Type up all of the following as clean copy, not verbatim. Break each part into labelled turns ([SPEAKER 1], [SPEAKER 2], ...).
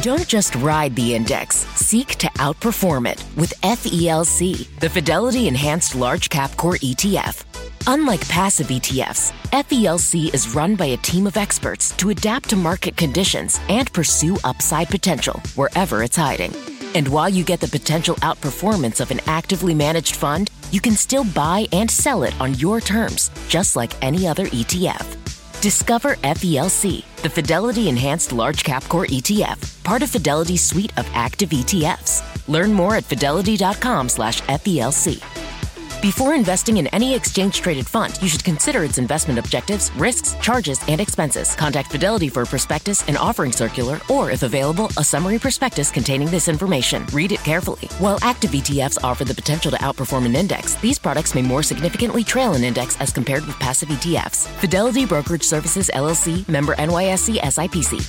[SPEAKER 1] Don't just ride the index. Seek to outperform it with FELC, the Fidelity Enhanced Large Cap Core ETF. Unlike passive ETFs, FELC is run by a team of experts to adapt to market conditions and pursue upside potential wherever it's hiding. And while you get the potential outperformance of an actively managed fund, you can still buy and sell it on your terms, just like any other ETF. Discover FELC, the Fidelity Enhanced Large Cap Core ETF, part of Fidelity's suite of active ETFs. Learn more at fidelity.com/FELC. Before investing in any exchange-traded fund, you should consider its investment objectives, risks, charges, and expenses. Contact Fidelity for a prospectus and offering circular, or, if available, a summary prospectus containing this information. Read it carefully. While active ETFs offer the potential to outperform an index, these products may more significantly trail an index as compared with passive ETFs. Fidelity Brokerage Services, LLC, member NYSE SIPC.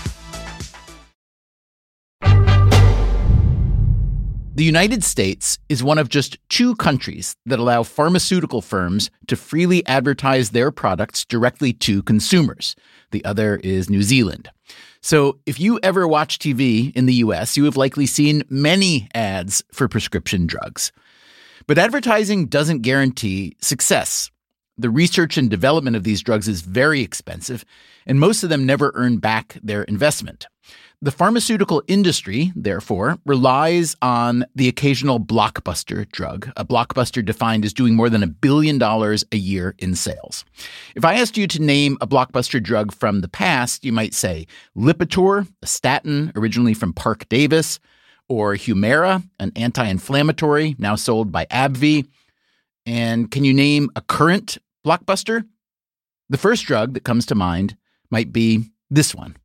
[SPEAKER 2] The United States is one of just 2 countries that allow pharmaceutical firms to freely advertise their products directly to consumers. The other is New Zealand. So if you ever watch TV in the US, you have likely seen many ads for prescription drugs. But advertising doesn't guarantee success. The research and development of these drugs is very expensive, and most of them never earn back their investment. The pharmaceutical industry, therefore, relies on the occasional blockbuster drug, a blockbuster defined as doing more than $1 billion a year in sales. If I asked you to name a blockbuster drug from the past, you might say Lipitor, a statin originally from Parke-Davis, or Humira, an anti-inflammatory now sold by AbbVie. And can you name a current blockbuster? The first drug that comes to mind might be this one.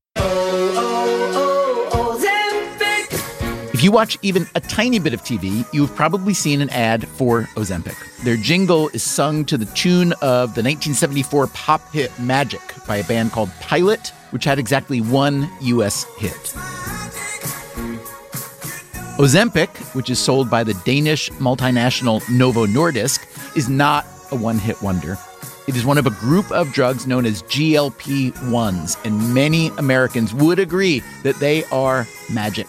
[SPEAKER 2] If you watch even a tiny bit of TV, you've probably seen an ad for Ozempic. Their jingle is sung to the tune of the 1974 pop hit Magic by a band called Pilot, which had exactly one U.S. hit. Ozempic, which is sold by the Danish multinational Novo Nordisk, is not a one-hit wonder. It is one of a group of drugs known as GLP-1s, and many Americans would agree that they are magic.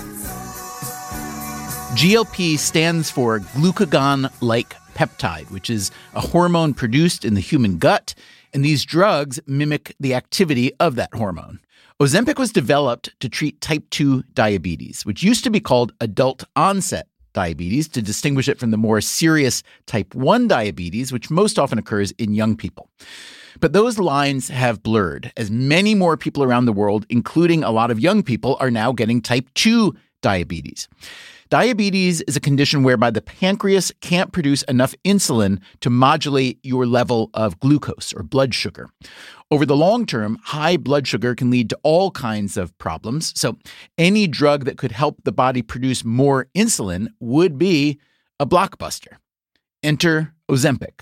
[SPEAKER 2] GLP stands for glucagon-like peptide, which is a hormone produced in the human gut, and these drugs mimic the activity of that hormone. Ozempic was developed to treat type 2 diabetes, which used to be called adult-onset diabetes to distinguish it from the more serious type 1 diabetes, which most often occurs in young people. But those lines have blurred, as many more people around the world, including a lot of young people, are now getting type 2 diabetes. Diabetes is a condition whereby the pancreas can't produce enough insulin to modulate your level of glucose or blood sugar. Over the long term, high blood sugar can lead to all kinds of problems. So any drug that could help the body produce more insulin would be a blockbuster. Enter Ozempic.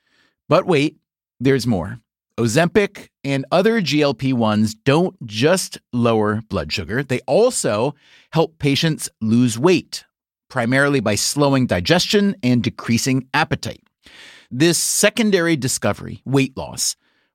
[SPEAKER 2] But wait, there's more. Ozempic and other GLP-1s don't just lower blood sugar. They also help patients lose weight, primarily by slowing digestion and decreasing appetite. This secondary discovery, weight loss,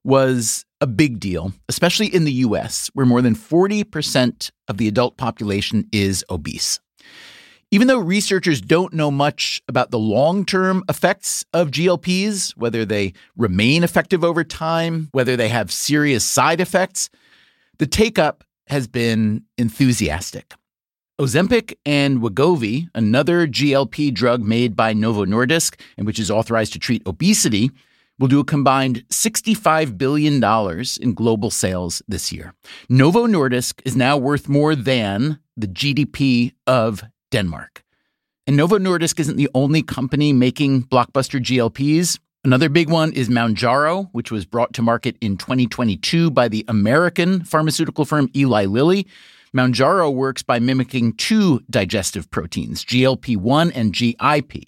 [SPEAKER 2] was a big deal, especially in the US, where more than 40% of the adult population is obese. Even though researchers don't know much about the long-term effects of GLPs, whether they remain effective over time, whether they have serious side effects, the take-up has been enthusiastic. Ozempic and Wegovy, another GLP drug made by Novo Nordisk and which is authorized to treat obesity, will do a combined $65 billion in global sales this year. Novo Nordisk is now worth more than the GDP of Denmark. And Novo Nordisk isn't the only company making blockbuster GLPs. Another big one is Mounjaro, which was brought to market in 2022 by the American pharmaceutical firm Eli Lilly. Mounjaro works by mimicking 2 digestive proteins, GLP-1 and GIP.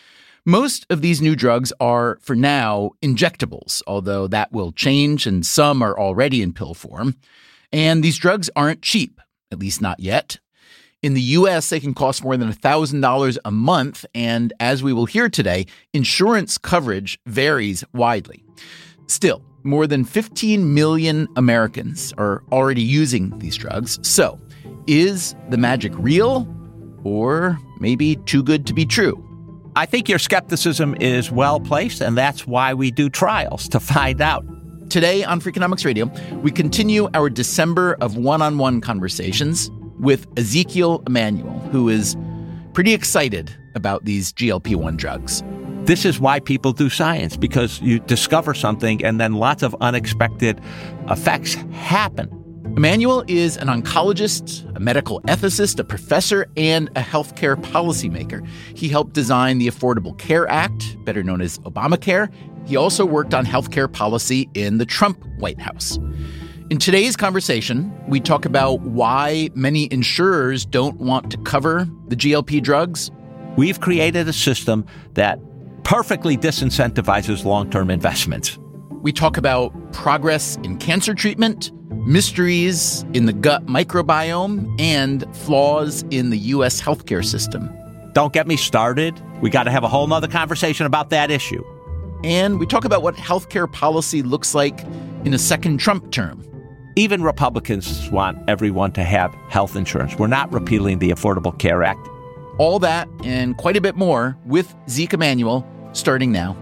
[SPEAKER 2] Most of these new drugs are, for now, injectables, although that will change and some are already in pill form. And these drugs aren't cheap, at least not yet. In the U.S., they can cost more than $1,000 a month, and as we will hear today, insurance coverage varies widely. Still, more than 15 million Americans are already using these drugs. So, Is the magic real, or maybe too good to be true?
[SPEAKER 3] I think your skepticism is well placed, and that's why we do trials, to find out.
[SPEAKER 2] Today on Freakonomics Radio, we continue our December of one-on-one conversations with Ezekiel Emanuel, who is pretty excited about these GLP-1 drugs.
[SPEAKER 3] This is why people do science, because you discover something and then lots of unexpected effects happen.
[SPEAKER 2] Emanuel is an oncologist, a medical ethicist, a professor, and a healthcare policymaker. He helped design the Affordable Care Act, better known as Obamacare. He also worked on healthcare policy in the Trump White House. In today's conversation, we talk about why many insurers don't want to cover the GLP drugs.
[SPEAKER 3] We've created a system that perfectly disincentivizes long-term investments.
[SPEAKER 2] We talk about progress in cancer treatment, mysteries in the gut microbiome, and flaws in the U.S. healthcare system.
[SPEAKER 3] Don't get me started. We got to have a whole nother conversation about that issue.
[SPEAKER 2] And we talk about what healthcare policy looks like in a second Trump term.
[SPEAKER 3] Even Republicans want everyone to have health insurance. We're not repealing the Affordable Care Act.
[SPEAKER 2] All that and quite a bit more with Zeke Emanuel, starting now.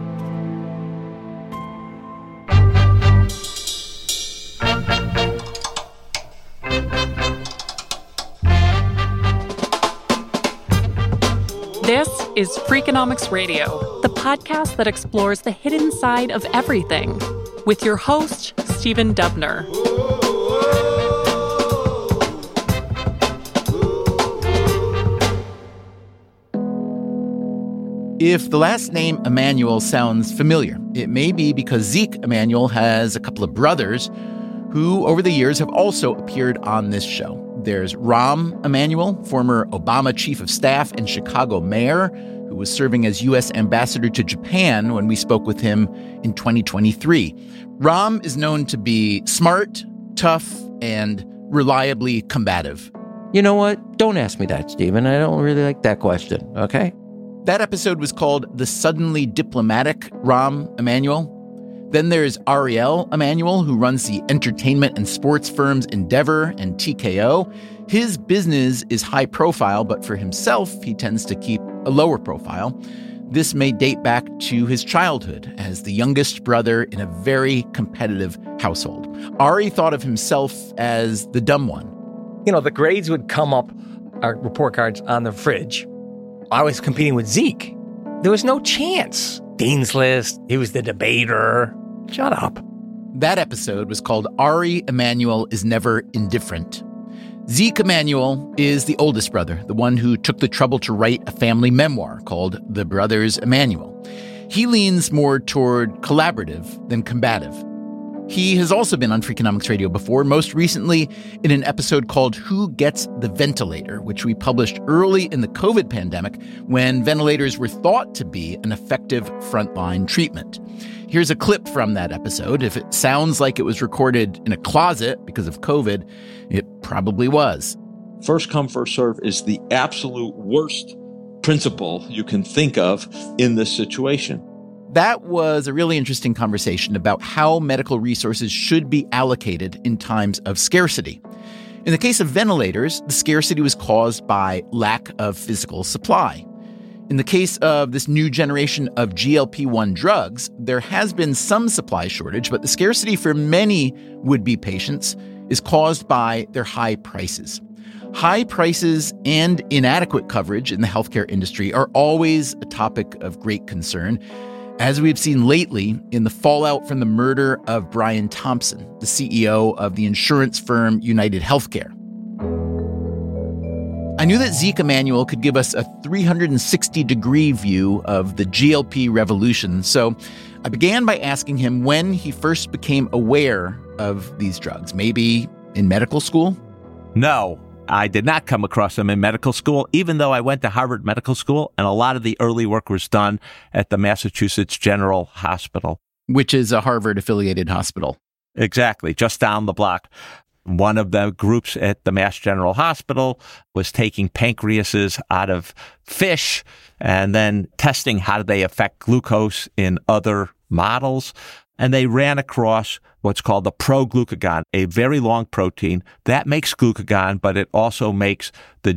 [SPEAKER 4] This is Freakonomics Radio, the podcast that explores the hidden side of everything, with your host, Stephen Dubner.
[SPEAKER 2] If the last name Emanuel sounds familiar, it may be because Zeke Emanuel has a couple of brothers who, over the years, have also appeared on this show. There's Rahm Emanuel, former Obama chief of staff and Chicago mayor, who was serving as U.S. ambassador to Japan when we spoke with him in 2023. Rahm is known to be smart, tough, and reliably combative.
[SPEAKER 5] You know what? Don't ask me that, Stephen. I don't really like that question, okay?
[SPEAKER 2] That episode was called The Suddenly Diplomatic Rahm Emanuel. Then there's Ariel Emanuel, who runs the entertainment and sports firms Endeavor and TKO. His business is high profile, but for himself, he tends to keep a lower profile. This may date back to his childhood as the youngest brother in a very competitive household. Ari thought of himself as the dumb one.
[SPEAKER 6] You know, the grades would come up, our report cards, on the fridge. I was competing with Zeke. There was no chance. Dean's List, he was the debater. Shut up.
[SPEAKER 2] That episode was called Ari Emanuel is Never Indifferent. Zeke Emanuel is the oldest brother, the one who took the trouble to write a family memoir called The Brothers Emanuel. He leans more toward collaborative than combative. He has also been on Freakonomics Radio before, most recently in an episode called Who Gets the Ventilator, which we published early in the COVID pandemic when ventilators were thought to be an effective frontline treatment. Here's a clip from that episode. If it sounds like it was recorded in a closet because of COVID, it probably was.
[SPEAKER 7] First come, first serve is the absolute worst principle you can think of in this situation.
[SPEAKER 2] That was a really interesting conversation about how medical resources should be allocated in times of scarcity. In the case of ventilators, the scarcity was caused by lack of physical supply. In the case of this new generation of GLP-1 drugs, there has been some supply shortage, but the scarcity for many would-be patients is caused by their high prices. High prices and inadequate coverage in the healthcare industry are always a topic of great concern, as we've seen lately in the fallout from the murder of Brian Thompson, the CEO of the insurance firm United Healthcare. I knew that Zeke Emanuel could give us a 360-degree view of the GLP revolution, so I began by asking him when he first became aware of these drugs, maybe in medical school?
[SPEAKER 3] No, I did not come across them in medical school, even though I went to Harvard Medical School, and a lot of the early work was done at the Massachusetts General Hospital.
[SPEAKER 2] Which is a Harvard-affiliated hospital.
[SPEAKER 3] Exactly, just down the block. One of the groups at the Mass General Hospital was taking pancreases out of fish and then testing how do they affect glucose in other models. and they ran across what's called the proglucagon, a very long protein that makes glucagon, but it also makes the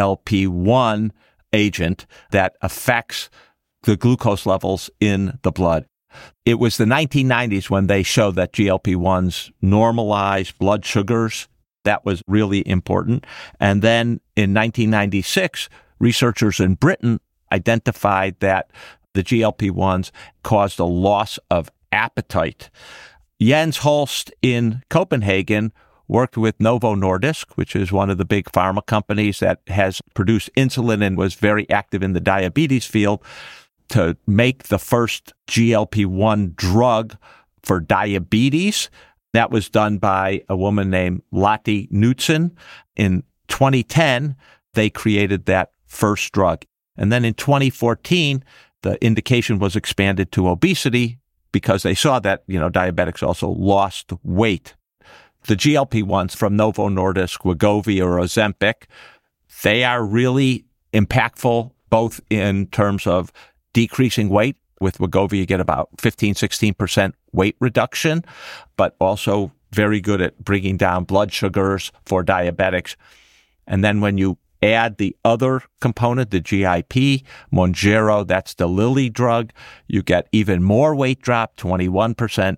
[SPEAKER 3] GLP-1 agent that affects the glucose levels in the blood. It was the 1990s when they showed that GLP-1s normalize blood sugars. That was really important. And then in 1996, researchers in Britain identified that the GLP-1s caused a loss of appetite. Jens Holst in Copenhagen worked with Novo Nordisk, which is one of the big pharma companies that has produced insulin and was very active in the diabetes field, to make the first GLP-1 drug for diabetes. That was done by a woman named Lotte Knudsen. In 2010, they created that first drug. And then in 2014, the indication was expanded to obesity because they saw that, diabetics also lost weight. The GLP-1s from Novo Nordisk, Wegovy or Ozempic, they are really impactful both in terms of decreasing weight. With Wegovy, you get about 15-16% weight reduction, but also very good at bringing down blood sugars for diabetics. And then when you add the other component, the GIP, Mounjaro, that's the Lilly drug, you get even more weight drop, 21%.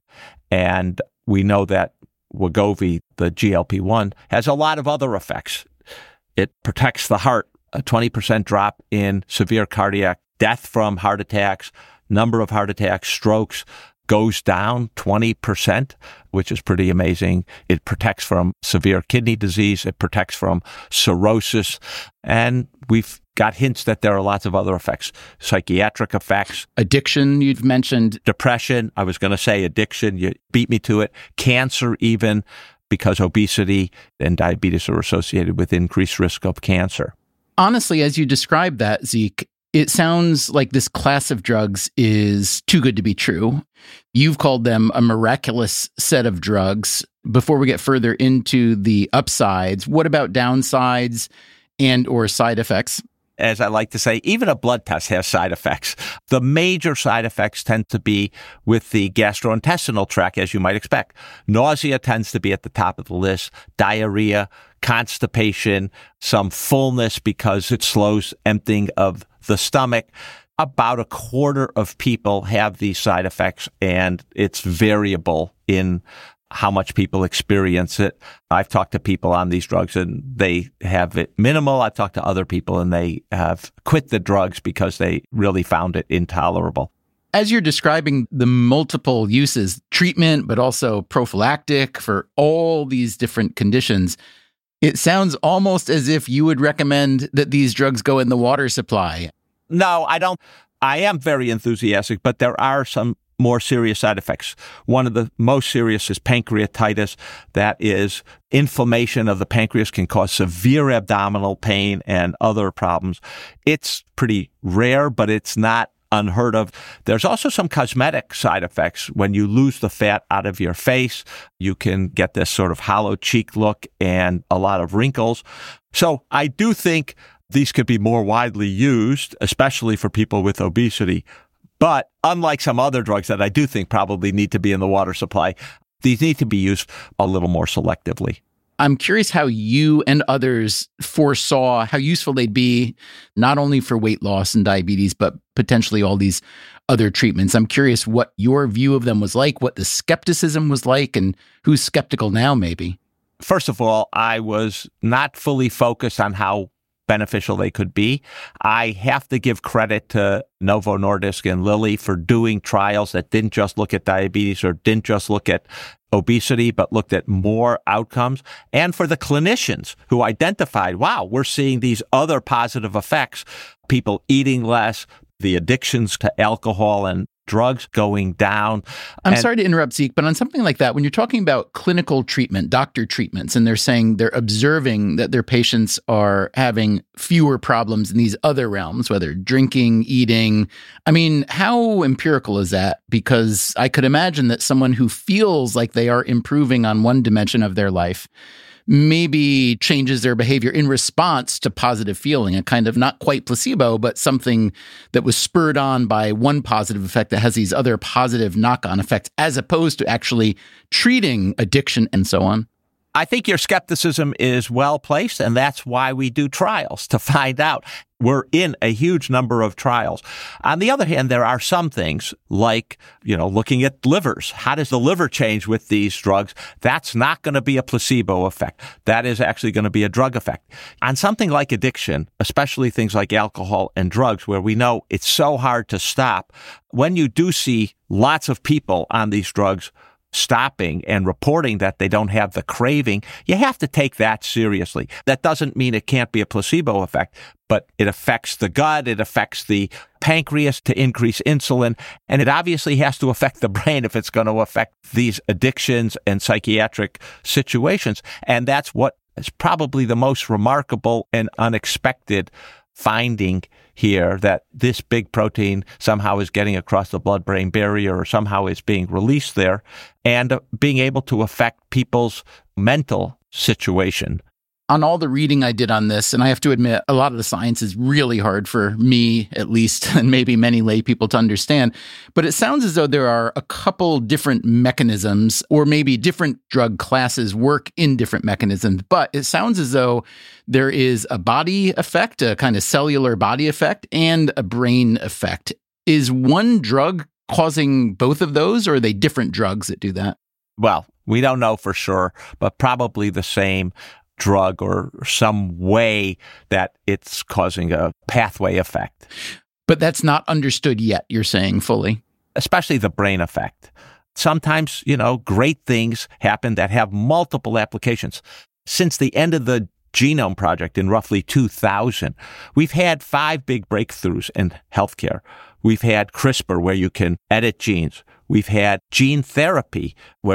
[SPEAKER 3] And we know that Wegovy, the GLP-1, has a lot of other effects. It protects the heart, a 20% drop in severe cardiac death from heart attacks, number of heart attacks, strokes goes down 20%, which is pretty amazing. It protects from severe kidney disease. It protects from cirrhosis. And we've got hints that there are lots of other effects, psychiatric effects.
[SPEAKER 2] Addiction, you've mentioned.
[SPEAKER 3] Depression. I was going to say addiction. You beat me to it. Cancer even, because obesity and diabetes are associated with increased risk of cancer.
[SPEAKER 2] Honestly, as you describe that, Zeke, it sounds like this class of drugs is too good to be true. You've called them a miraculous set of drugs. Before we get further into the upsides, what about downsides and or side effects?
[SPEAKER 3] As I like to say, even a blood test has side effects. The major side effects tend to be with the gastrointestinal tract, as you might expect. Nausea tends to be at the top of the list, diarrhea, constipation, some fullness because it slows emptying of the stomach. About a quarter of people have these side effects, and it's variable in how much people experience it. I've talked to people on these drugs and they have it minimal. I've talked to other people and they have quit the drugs because they really found it intolerable.
[SPEAKER 2] As you're describing the multiple uses, treatment, but also prophylactic for all these different conditions, it sounds almost as if you would recommend that these drugs go in the water supply.
[SPEAKER 3] No, I don't. I am very enthusiastic, but there are some more serious side effects. One of the most serious is pancreatitis. That is inflammation of the pancreas, can cause severe abdominal pain and other problems. It's pretty rare, but it's not unheard of. There's also some cosmetic side effects. When you lose the fat out of your face, you can get this sort of hollow cheek look and a lot of wrinkles. So I do think these could be more widely used, especially for people with obesity. But unlike some other drugs that I do think probably need to be in the water supply, these need to be used a little more selectively.
[SPEAKER 2] I'm curious how you and others foresaw how useful they'd be, not only for weight loss and diabetes, but potentially all these other treatments. I'm curious what your view of them was like, what the skepticism was like, and who's skeptical now, maybe.
[SPEAKER 3] First of all, I was not fully focused on how beneficial they could be. I have to give credit to Novo Nordisk and Lilly for doing trials that didn't just look at diabetes or didn't just look at obesity, but looked at more outcomes, and for the clinicians who identified, wow, we're seeing these other positive effects, people eating less, the addictions to alcohol and drugs going down.
[SPEAKER 2] I'm sorry to interrupt, Zeke, but on something like that, when you're talking about clinical treatment, doctor treatments, and they're saying they're observing that their patients are having fewer problems in these other realms, whether drinking, eating, I mean, how empirical is that? Because I could imagine that someone who feels like they are improving on one dimension of their life maybe changes their behavior in response to positive feeling, a kind of not quite placebo, but something that was spurred on by one positive effect that has these other positive knock-on effects, as opposed to actually treating addiction and so on?
[SPEAKER 3] I think your skepticism is well placed, and that's why we do trials, to find out. We're in a huge number of trials. On the other hand, there are some things like, looking at livers. How does the liver change with these drugs? That's not going to be a placebo effect. That is actually going to be a drug effect. On something like addiction, especially things like alcohol and drugs, where we know it's so hard to stop, when you do see lots of people on these drugs stopping and reporting that they don't have the craving, you have to take that seriously. That doesn't mean it can't be a placebo effect, but it affects the gut, it affects the pancreas to increase insulin, and it obviously has to affect the brain if it's going to affect these addictions and psychiatric situations. And that's what is probably the most remarkable and unexpected finding here, that this big protein somehow is getting across the blood-brain barrier or somehow is being released there and being able to affect people's mental situation.
[SPEAKER 2] On all the reading I did on this, and I have to admit, a lot of the science is really hard for me, at least, and maybe many lay people to understand. But it sounds as though there are a couple different mechanisms, or maybe different drug classes work in different mechanisms. But it sounds as though there is a body effect, a kind of cellular body effect, and a brain effect. Is one drug causing both of those, or are they different drugs that do that?
[SPEAKER 3] Well, we don't know for sure, but probably the same drug or some way that it's causing a pathway effect.
[SPEAKER 2] But that's not understood yet, you're saying, fully.
[SPEAKER 3] Especially the brain effect. Sometimes, great things happen that have multiple applications. Since the end of the Genome Project in roughly 2000, we've had 5 big breakthroughs in healthcare. We've had CRISPR, where you can edit genes. We've had gene therapy, where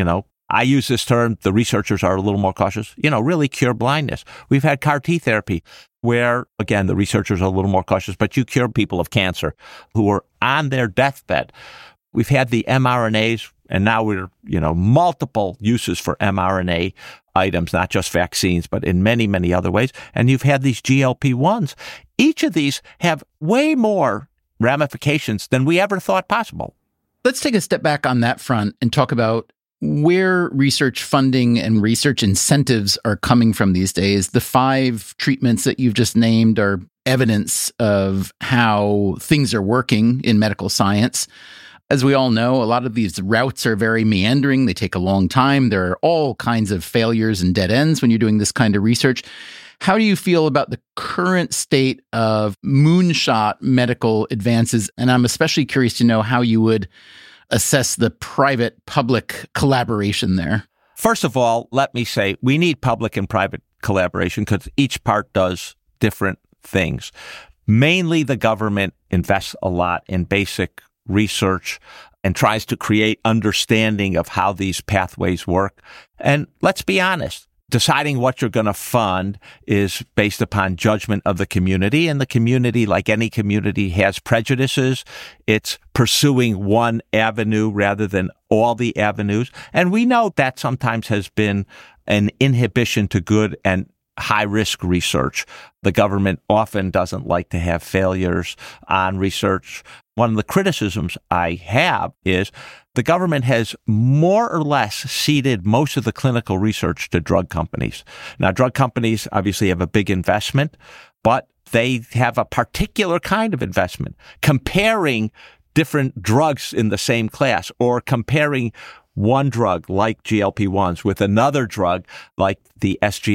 [SPEAKER 3] I use this term, the researchers are a little more cautious, really cure blindness. We've had CAR T therapy where, again, the researchers are a little more cautious, but you cure people of cancer who are on their deathbed. We've had the mRNAs, and now we're, multiple uses for mRNA items, not just vaccines, but in many, many other ways. And you've had these GLP-1s. Each of these have way more ramifications than we ever thought possible.
[SPEAKER 2] Let's take a step back on that front and talk about where research funding and research incentives are coming from these days. The 5 treatments that you've just named are evidence of how things are working in medical science. As we all know, a lot of these routes are very meandering. They take a long time. There are all kinds of failures and dead ends when you're doing this kind of research. How do you feel about the current state of moonshot medical advances? And I'm especially curious to know how you would assess the private-public collaboration there.
[SPEAKER 3] First of all, let me say we need public and private collaboration because each part does different things. Mainly the government invests a lot in basic research and tries to create understanding of how these pathways work. And let's be honest, deciding what you're going to fund is based upon judgment of the community. And the community, like any community, has prejudices. It's pursuing one avenue rather than all the avenues. And we know that sometimes has been an inhibition to good and high-risk research. The government often doesn't like to have failures on research. One of the criticisms I have is the government has more or less ceded most of the clinical research to drug companies. Now, drug companies obviously have a big investment, but they have a particular kind of investment. Comparing different drugs in the same class or comparing one drug like GLP-1s with another drug like the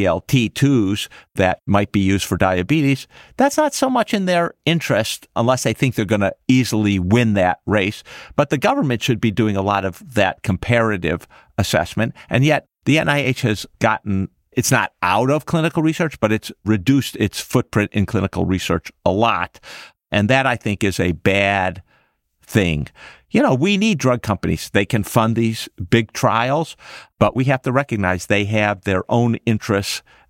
[SPEAKER 3] SGLT2s that might be used for diabetes, that's not so much in their interest unless they think they're going to easily win that race. But the government should be doing a lot of that comparative assessment. And yet the NIH has gotten, it's not out of clinical research, but it's reduced its footprint in clinical research a lot. And that, I think, is a bad thing. We need drug companies. They can fund these big trials, but we have to recognize they have their own interests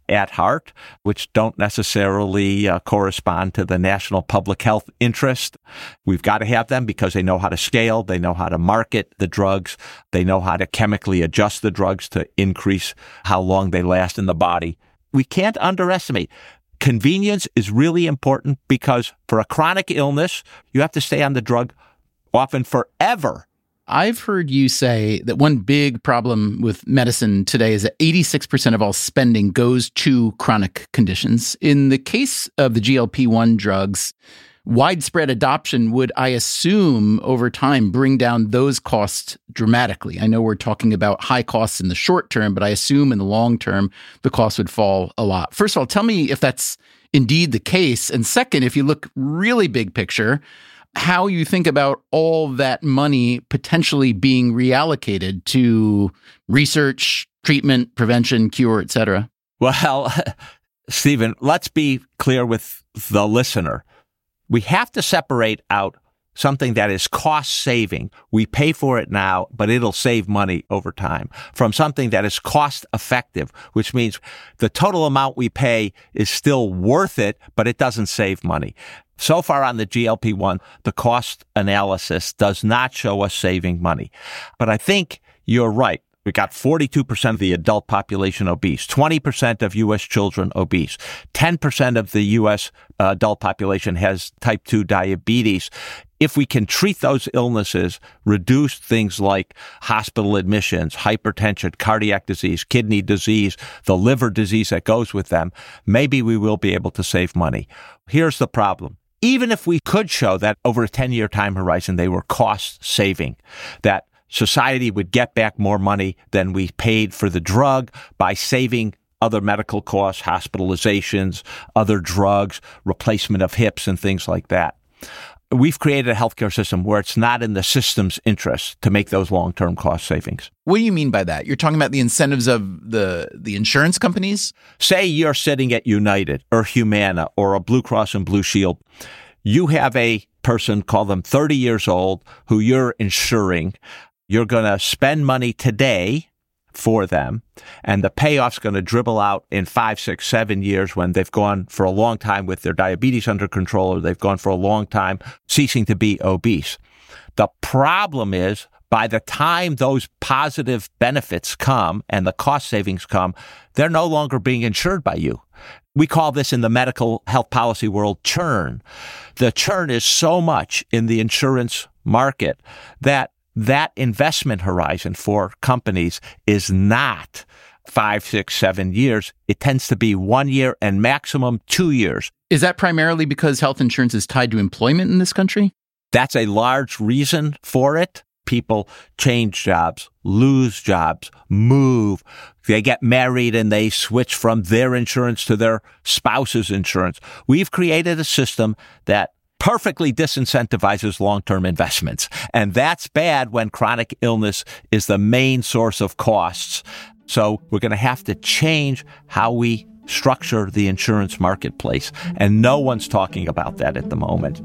[SPEAKER 3] at heart, which don't necessarily correspond to the national public health interest. We've got to have them because they know how to scale, they know how to market the drugs, they know how to chemically adjust the drugs to increase how long they last in the body. We can't underestimate. Convenience is really important because for a chronic illness, you have to stay on the drug often forever.
[SPEAKER 2] I've heard you say that one big problem with medicine today is that 86% of all spending goes to chronic conditions. In the case of the GLP-1 drugs, widespread adoption would, I assume, over time bring down those costs dramatically. I know we're talking about high costs in the short term, but I assume in the long term, the cost would fall a lot. First of all, tell me if that's indeed the case. And second, if you look really big picture, how you think about all that money potentially being reallocated to research, treatment, prevention, cure, et cetera.
[SPEAKER 3] Well, Stephen, let's be clear with the listener. We have to separate out something that is cost-saving. We pay for it now, but it'll save money over time, from something that is cost-effective, which means the total amount we pay is still worth it, but it doesn't save money. So far on the GLP-1, the cost analysis does not show us saving money. But I think you're right. We got 42% of the adult population obese, 20% of U.S. children obese, 10% of the U.S. adult population has type 2 diabetes. If we can treat those illnesses, reduce things like hospital admissions, hypertension, cardiac disease, kidney disease, the liver disease that goes with them, maybe we will be able to save money. Here's the problem. Even if we could show that over a 10-year time horizon, they were cost saving, that society would get back more money than we paid for the drug by saving other medical costs, hospitalizations, other drugs, replacement of hips and things like that. We've created a healthcare system where it's not in the system's interest to make those long-term cost savings.
[SPEAKER 2] What do you mean by that? You're talking about the incentives of the insurance companies?
[SPEAKER 3] Say you're sitting at United or Humana or a Blue Cross and Blue Shield. You have a person, call them 30 years old, who you're insuring. You're going to spend money today for them, and the payoff's going to dribble out in 5, 6, 7 years when they've gone for a long time with their diabetes under control, or they've gone for a long time ceasing to be obese. The problem is, by the time those positive benefits come and the cost savings come, they're no longer being insured by you. We call this in the medical health policy world churn. The churn is so much in the insurance market that investment horizon for companies is not 5, 6, 7 years. It tends to be 1 year and maximum 2 years.
[SPEAKER 2] Is that primarily because health insurance is tied to employment in this country?
[SPEAKER 3] That's a large reason for it. People change jobs, lose jobs, move. They get married and they switch from their insurance to their spouse's insurance. We've created a system that perfectly disincentivizes long-term investments. And that's bad when chronic illness is the main source of costs. So we're going to have to change how we structure the insurance marketplace. And no one's talking about that at the moment.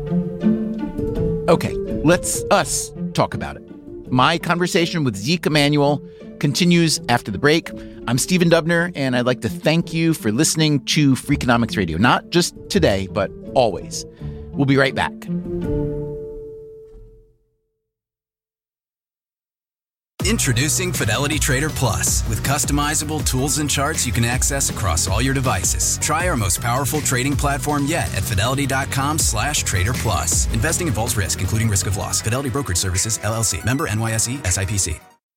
[SPEAKER 2] Okay, let's us talk about it. My conversation with Zeke Emanuel continues after the break. I'm Stephen Dubner, and I'd like to thank you for listening to Freakonomics Radio, not just today, but always. We'll be right back.
[SPEAKER 8] Introducing Fidelity Trader Plus. With customizable tools and charts you can access across all your devices. Try our most powerful trading platform yet at fidelity.com/Trader Plus. Investing involves risk, including risk of loss. Fidelity Brokerage Services, LLC. Member NYSE, SIPC.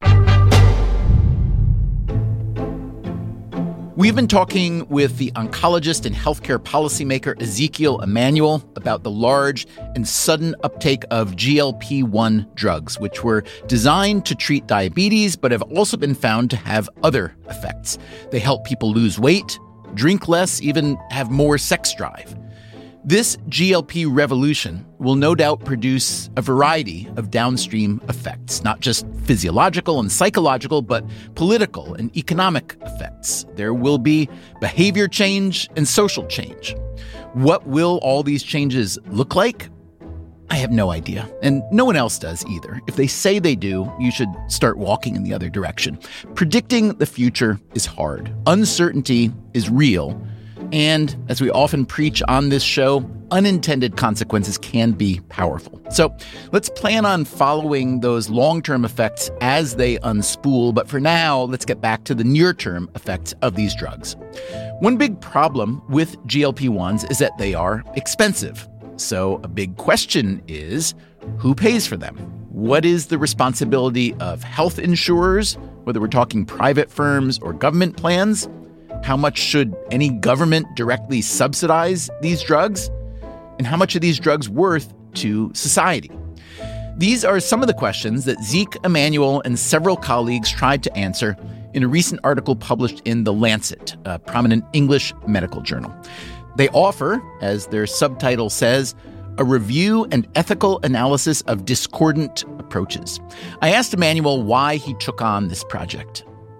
[SPEAKER 2] We've been talking with the oncologist and healthcare policymaker Ezekiel Emanuel about the large and sudden uptake of GLP-1 drugs, which were designed to treat diabetes, but have also been found to have other effects. They help people lose weight, drink less, even have more sex drive. This GLP revolution will no doubt produce a variety of downstream effects, not just physiological and psychological, but political and economic effects. There will be behavior change and social change. What will all these changes look like? I have no idea, and no one else does either. If they say they do, you should start walking in the other direction. Predicting the future is hard. Uncertainty is real. And as we often preach on this show, unintended consequences can be powerful. So let's plan on following those long-term effects as they unspool. But for now, let's get back to the near-term effects of these drugs. One big problem with GLP-1s is that they are expensive. So a big question is, who pays for them? What is the responsibility of health insurers, whether we're talking private firms or government plans? How much should any government directly subsidize these drugs? And how much are these drugs worth to society? These are some of the questions that Zeke Emanuel and several colleagues tried to answer in a recent article published in The Lancet, a prominent English medical journal. They offer, as their subtitle says, a review and ethical analysis of discordant approaches. I asked Emanuel why he took on this project.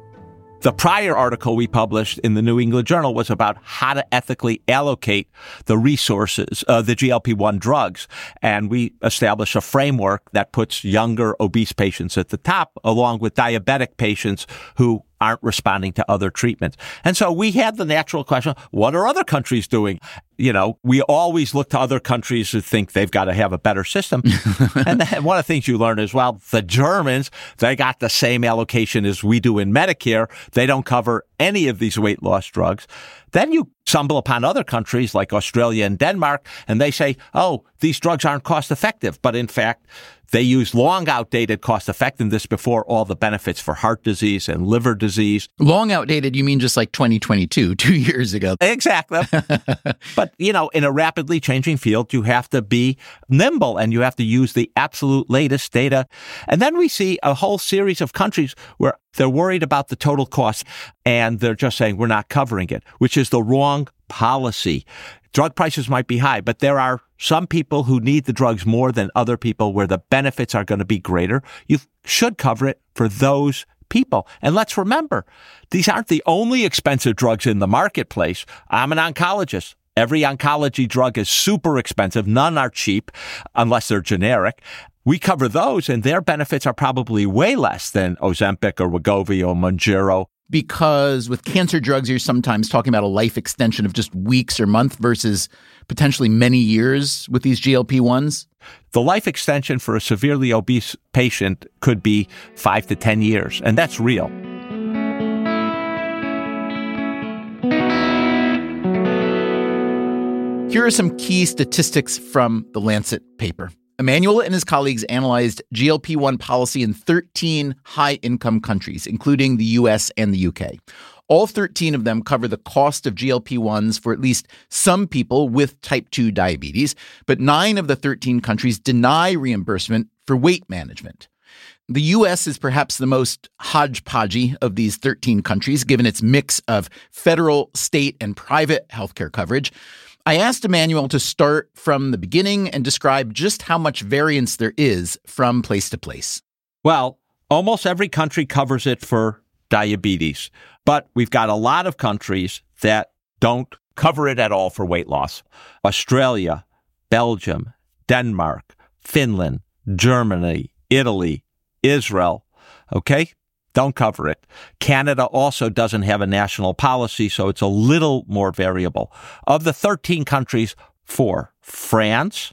[SPEAKER 3] The prior article we published in the New England Journal was about how to ethically allocate the resources of the GLP-1 drugs. And we established a framework that puts younger obese patients at the top, along with diabetic patients who aren't responding to other treatments. And so we had the natural question, what are other countries doing? You know, we always look to other countries who think they've got to have a better system. And one of the things you learn is, well, the Germans, they got the same allocation as we do in Medicare. They don't cover any of these weight loss drugs. Then you stumble upon other countries like Australia and Denmark, and they say, oh, these drugs aren't cost effective. But in fact, they use long outdated cost effectiveness before all the benefits for heart disease and liver disease.
[SPEAKER 2] Long outdated, you mean just like 2022, 2 years ago.
[SPEAKER 3] Exactly. But, you know, in a rapidly changing field, you have to be nimble and you have to use the absolute latest data. And then we see a whole series of countries where they're worried about the total cost and they're just saying we're not covering it, which is the wrong policy. Drug prices might be high, but there are some people who need the drugs more than other people where the benefits are going to be greater. You should cover it for those people. And let's remember, these aren't the only expensive drugs in the marketplace. I'm an oncologist. Every oncology drug is super expensive. None are cheap unless they're generic. We cover those, and their benefits are probably way less than Ozempic or Wegovy or Mounjaro.
[SPEAKER 2] Because with cancer drugs, you're sometimes talking about a life extension of just weeks or months versus potentially many years with these GLP-1s?
[SPEAKER 3] The life extension for a severely obese patient could be 5 to 10 years, and that's real.
[SPEAKER 2] Here are some key statistics from the Lancet paper. Emanuel and his colleagues analyzed GLP-1 policy in 13 high-income countries, including the U.S. and the U.K. All 13 of them cover the cost of GLP-1s for at least some people with type 2 diabetes, but 9 of the 13 countries deny reimbursement for weight management. The U.S. is perhaps the most hodgepodgey of these 13 countries, given its mix of federal, state, and private healthcare coverage. I asked Emanuel to start from the beginning and describe just how much variance there is from place to place.
[SPEAKER 3] Well, almost every country covers it for diabetes, but we've got a lot of countries that don't cover it at all for weight loss. Australia, Belgium, Denmark, Finland, Germany, Italy, Israel, okay? Don't cover it. Canada also doesn't have a national policy, so it's a little more variable. Of the 13 countries, 4, France,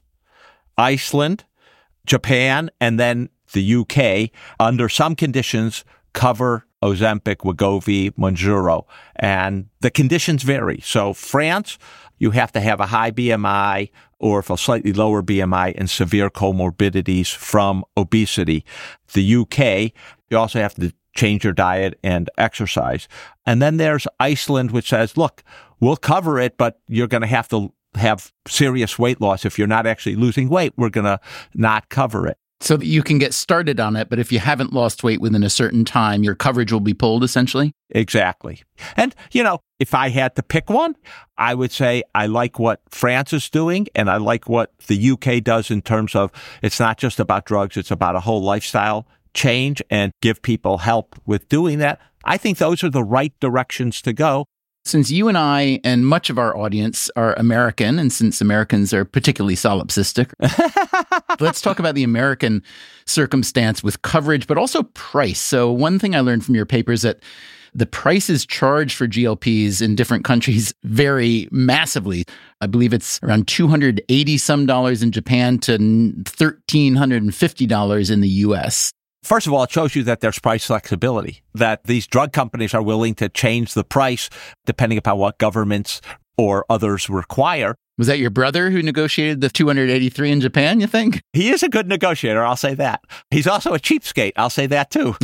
[SPEAKER 3] Iceland, Japan, and then the UK, under some conditions, cover Ozempic, Wegovy, Mounjaro. And the conditions vary. So France, you have to have a high BMI or a slightly lower BMI and severe comorbidities from obesity. The UK, you also have to change your diet and exercise. And then there's Iceland, which says, look, we'll cover it, but you're going to have serious weight loss. If you're not actually losing weight, we're going to not cover it.
[SPEAKER 2] So that you can get started on it, but if you haven't lost weight within a certain time, your coverage will be pulled, essentially?
[SPEAKER 3] Exactly. And, you know, if I had to pick one, I would say I like what France is doing, and I like what the UK does in terms of it's not just about drugs, it's about a whole lifestyle change and give people help with doing that. I think those are the right directions to go.
[SPEAKER 2] Since you and I and much of our audience are American, and since Americans are particularly solipsistic, let's talk about the American circumstance with coverage, but also price. So one thing I learned from your paper is that the prices charged for GLPs in different countries vary massively. I believe it's around $280 some in Japan to $1,350 in the US.
[SPEAKER 3] First of all, it shows you that there's price flexibility, that these drug companies are willing to change the price depending upon what governments or others require.
[SPEAKER 2] Was that your brother who negotiated the 283 in Japan, you think?
[SPEAKER 3] He is a good negotiator, I'll say that. He's also a cheapskate, I'll say that too.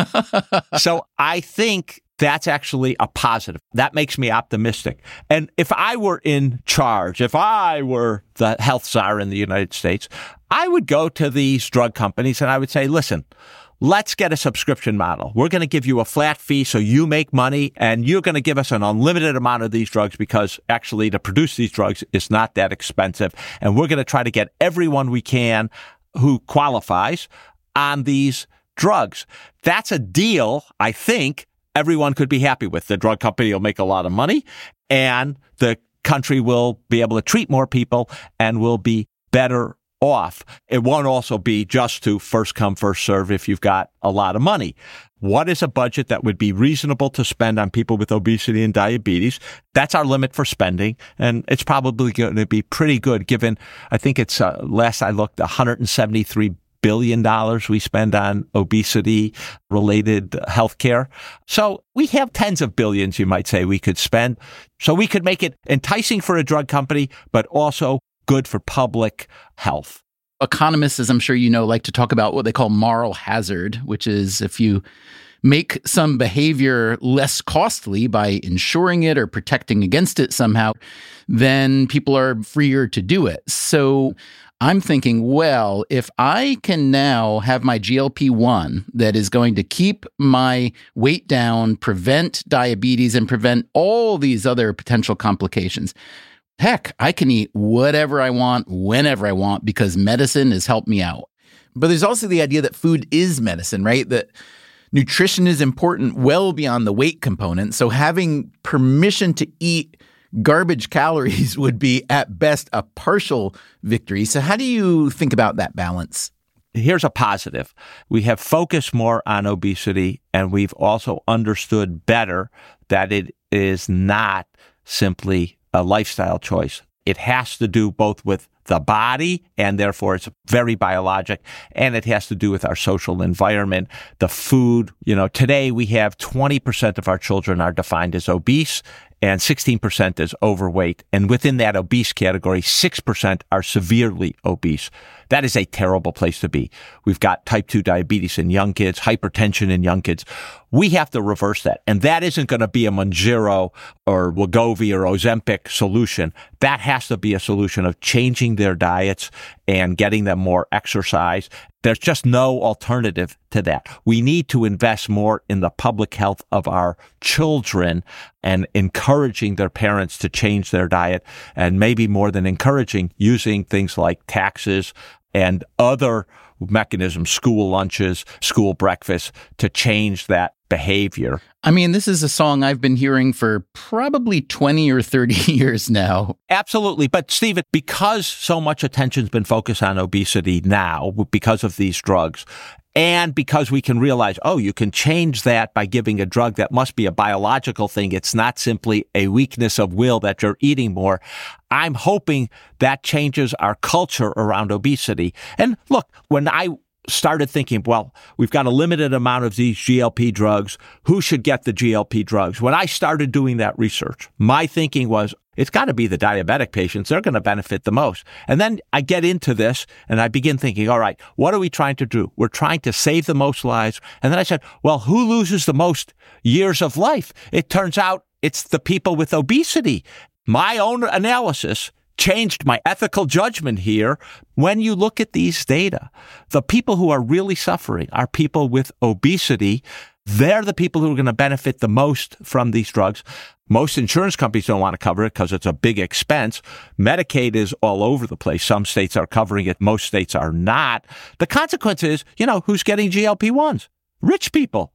[SPEAKER 3] So I think that's actually a positive. That makes me optimistic. And if I were in charge, if I were the health czar in the United States, I would go to these drug companies and I would say, listen, let's get a subscription model. We're going to give you a flat fee so you make money, and you're going to give us an unlimited amount of these drugs because actually to produce these drugs is not that expensive. And we're going to try to get everyone we can who qualifies on these drugs. That's a deal, I think, everyone could be happy with. The drug company will make a lot of money, and the country will be able to treat more people and will be better off. It won't also be just to first come, first serve if you've got a lot of money. What is a budget that would be reasonable to spend on people with obesity and diabetes? That's our limit for spending, and it's probably going to be pretty good given, I think it's, last I looked, $173 billion we spend on obesity-related healthcare. So we have tens of billions, you might say, we could spend. So we could make it enticing for a drug company, but also good for public health.
[SPEAKER 2] Economists, as I'm sure you know, like to talk about what they call moral hazard, which is if you make some behavior less costly by insuring it or protecting against it somehow, then people are freer to do it. So I'm thinking, well, if I can now have my GLP-1 that is going to keep my weight down, prevent diabetes, and prevent all these other potential complications, heck, I can eat whatever I want, whenever I want, because medicine has helped me out. But there's also the idea that food is medicine, right? That nutrition is important well beyond the weight component. So having permission to eat garbage calories would be, at best, a partial victory. So how do you think about that balance?
[SPEAKER 3] Here's a positive. We have focused more on obesity, and we've also understood better that it is not simply a lifestyle choice. It has to do both with the body, and therefore it's very biologic, and it has to do with our social environment, the food. You know, today we have 20% of our children are defined as obese, and 16% is overweight. And within that obese category, 6% are severely obese. That is a terrible place to be. We've got type 2 diabetes in young kids, hypertension in young kids. We have to reverse that. And that isn't going to be a Mounjaro or Wegovy or Ozempic solution. That has to be a solution of changing their diets and getting them more exercise. There's just no alternative to that. We need to invest more in the public health of our children and encouraging their parents to change their diet, and maybe more than encouraging, using things like taxes and other mechanisms, school lunches, school breakfasts, to change that behavior.
[SPEAKER 2] I mean, this is a song I've been hearing for probably 20 or 30 years now.
[SPEAKER 3] Absolutely. But Stephen, because so much attention's been focused on obesity now because of these drugs, and because we can realize, oh, you can change that by giving a drug that must be a biological thing. It's not simply a weakness of will that you're eating more. I'm hoping that changes our culture around obesity. And look, when I started thinking, well, we've got a limited amount of these GLP drugs. Who should get the GLP drugs? When I started doing that research, my thinking was, it's got to be the diabetic patients. They're going to benefit the most. And then I get into this and I begin thinking, all right, what are we trying to do? We're trying to save the most lives. And then I said, well, who loses the most years of life? It turns out it's the people with obesity. My own analysis changed my ethical judgment here. When you look at these data, the people who are really suffering are people with obesity. They're the people who are going to benefit the most from these drugs. Most insurance companies don't want to cover it because it's a big expense. Medicaid is all over the place. Some states are covering it. Most states are not. The consequence is, who's getting GLP-1s? Rich people.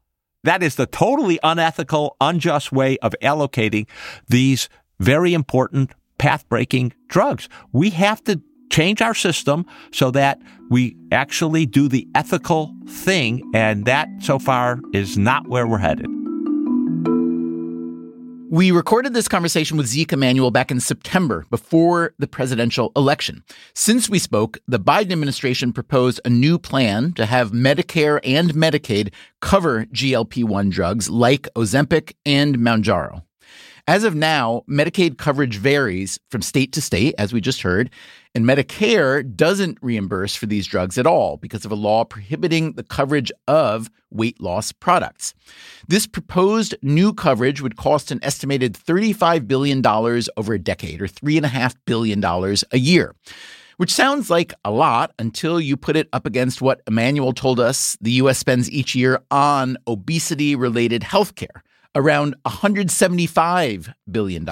[SPEAKER 3] That is the totally unethical, unjust way of allocating these very important path-breaking drugs. We have to change our system so that we actually do the ethical thing, and that, so far, is not where we're headed.
[SPEAKER 2] We recorded this conversation with Zeke Emanuel back in September, before the presidential election. Since we spoke, the Biden administration proposed a new plan to have Medicare and Medicaid cover GLP-1 drugs like Ozempic and Mounjaro. As of now, Medicaid coverage varies from state to state, as we just heard, and Medicare doesn't reimburse for these drugs at all because of a law prohibiting the coverage of weight loss products. This proposed new coverage would cost an estimated $35 billion over a decade, or $3.5 billion a year, which sounds like a lot until you put it up against what Emanuel told us the U.S. spends each year on obesity-related health care. Around $175 billion.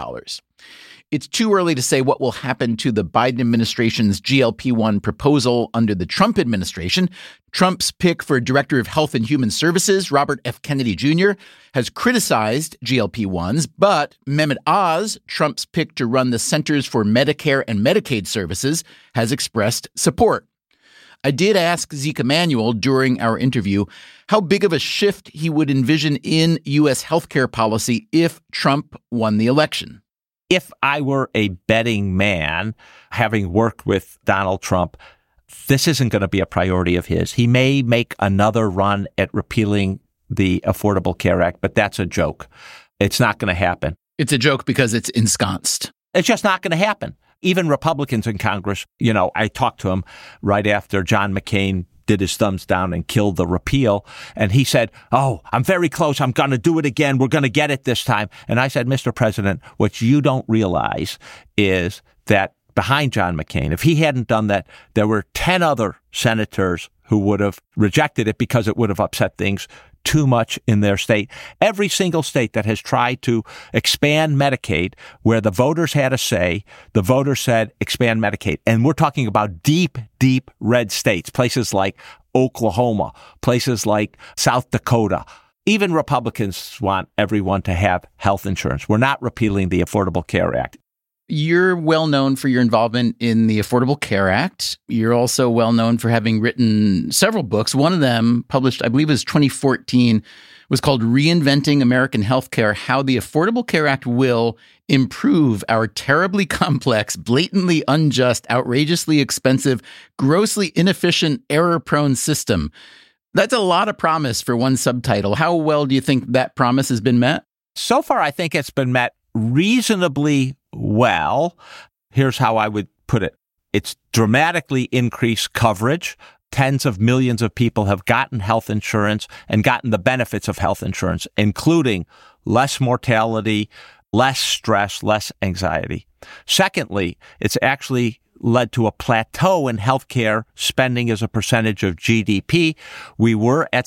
[SPEAKER 2] It's too early to say what will happen to the Biden administration's GLP-1 proposal under the Trump administration. Trump's pick for Director of Health and Human Services, Robert F. Kennedy Jr., has criticized GLP-1s, but Mehmet Oz, Trump's pick to run the Centers for Medicare and Medicaid Services, has expressed support. I did ask Zeke Emanuel during our interview how big of a shift he would envision in U.S. healthcare policy if Trump won the election.
[SPEAKER 3] If I were a betting man, having worked with Donald Trump, this isn't going to be a priority of his. He may make another run at repealing the Affordable Care Act, but that's a joke. It's not going to happen.
[SPEAKER 2] It's a joke because it's ensconced.
[SPEAKER 3] It's just not going to happen. Even Republicans in Congress, I talked to him right after John McCain did his thumbs down and killed the repeal. And he said, I'm very close. I'm going to do it again. We're going to get it this time. And I said, Mr. President, what you don't realize is that behind John McCain, if he hadn't done that, there were 10 other senators who would have rejected it because it would have upset things too much in their state. Every single state that has tried to expand Medicaid, where the voters had a say, the voters said expand Medicaid. And we're talking about deep, deep red states, places like Oklahoma, places like South Dakota. Even Republicans want everyone to have health insurance. We're not repealing the Affordable Care Act.
[SPEAKER 2] You're well known for your involvement in the Affordable Care Act. You're also well known for having written several books. One of them, published, I believe it was 2014, was called Reinventing American Healthcare: How the Affordable Care Act Will Improve Our Terribly Complex, Blatantly Unjust, Outrageously Expensive, Grossly Inefficient, Error-Prone System. That's a lot of promise for one subtitle. How well do you think that promise has been met?
[SPEAKER 3] So far, I think it's been met reasonably well. Here's how I would put it. It's dramatically increased coverage. Tens of millions of people have gotten health insurance and gotten the benefits of health insurance, including less mortality, less stress, less anxiety. Secondly, it's actually led to a plateau in healthcare spending as a percentage of GDP. We were at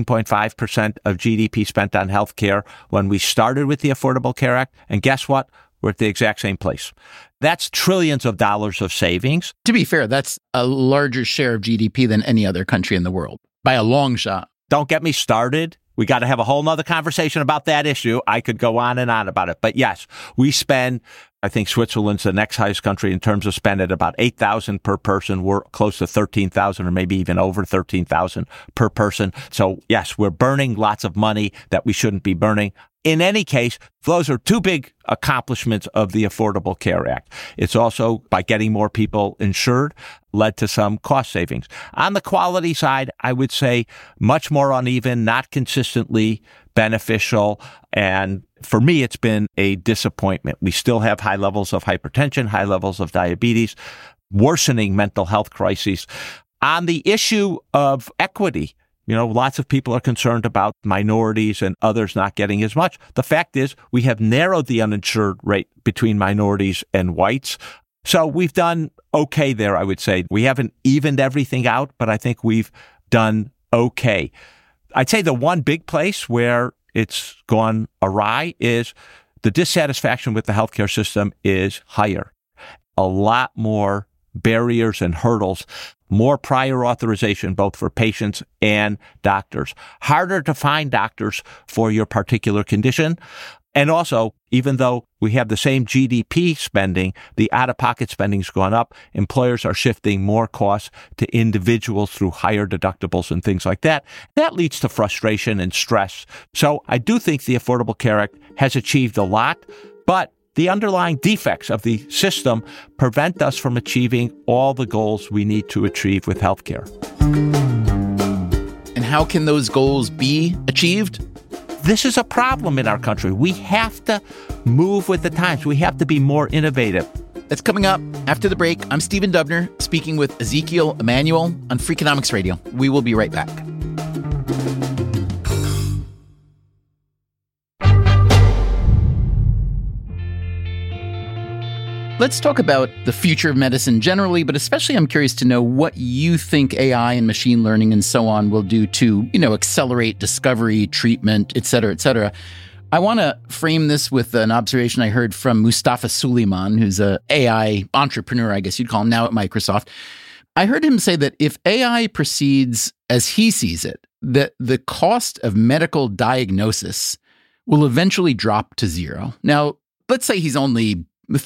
[SPEAKER 3] 17.5% of GDP spent on healthcare when we started with the Affordable Care Act. And guess what? We're at the exact same place. That's trillions of dollars of savings.
[SPEAKER 2] To be fair, that's a larger share of GDP than any other country in the world, by a long shot.
[SPEAKER 3] Don't get me started. We got to have a whole nother conversation about that issue. I could go on and on about it. But yes, we spend, I think Switzerland's the next highest country in terms of spend at about $8,000 per person. We're close to $13,000 or maybe even over $13,000 per person. So yes, we're burning lots of money that we shouldn't be burning. In any case, those are two big accomplishments of the Affordable Care Act. It's also, by getting more people insured, led to some cost savings. On the quality side, I would say much more uneven, not consistently beneficial. And for me, it's been a disappointment. We still have high levels of hypertension, high levels of diabetes, worsening mental health crises. On the issue of equity, lots of people are concerned about minorities and others not getting as much. The fact is, we have narrowed the uninsured rate between minorities and whites. So we've done okay there, I would say. We haven't evened everything out, but I think we've done okay. I'd say the one big place where it's gone awry is the dissatisfaction with the healthcare system is higher. A lot more barriers and hurdles. more prior authorization, both for patients and doctors. Harder to find doctors for your particular condition. And also, even though we have the same GDP spending, the out-of-pocket spending's gone up. Employers are shifting more costs to individuals through higher deductibles and things like that. That leads to frustration and stress. So I do think the Affordable Care Act has achieved a lot, but the underlying defects of the system prevent us from achieving all the goals we need to achieve with healthcare.
[SPEAKER 2] And how can those goals be achieved?
[SPEAKER 3] This is a problem in our country. We have to move with the times. We have to be more innovative.
[SPEAKER 2] That's coming up after the break. I'm Stephen Dubner, speaking with Ezekiel Emanuel on Freakonomics Radio. We will be right back. Let's talk about the future of medicine generally, but especially I'm curious to know what you think AI and machine learning and so on will do to, accelerate discovery, treatment, et cetera, et cetera. I want to frame this with an observation I heard from Mustafa Suleyman, who's an AI entrepreneur, I guess you'd call him now at Microsoft. I heard him say that if AI proceeds as he sees it, that the cost of medical diagnosis will eventually drop to zero. Now, let's say he's only